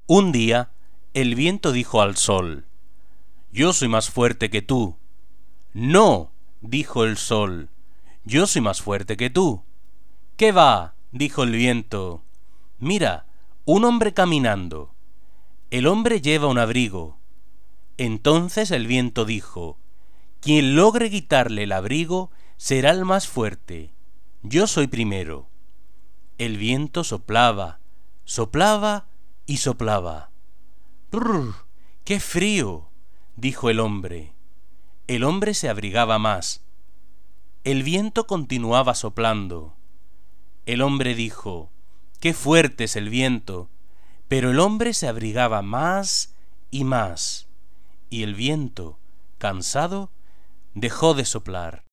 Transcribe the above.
Un día, el viento dijo al sol: «Yo soy más fuerte que tú». «No», dijo el sol, «yo soy más fuerte que tú». «¿Qué va?», dijo el viento. «Mira, un hombre caminando. El hombre lleva un abrigo». Entonces el viento dijo: «Quien logre quitarle el abrigo será el más fuerte. Yo soy primero». El viento soplaba, soplaba y soplaba. «Brr, qué frío», dijo el hombre. El hombre se abrigaba más. El viento continuaba soplando. El hombre dijo: «Qué fuerte es el viento», pero el hombre se abrigaba más y más, y el viento, cansado, dejó de soplar.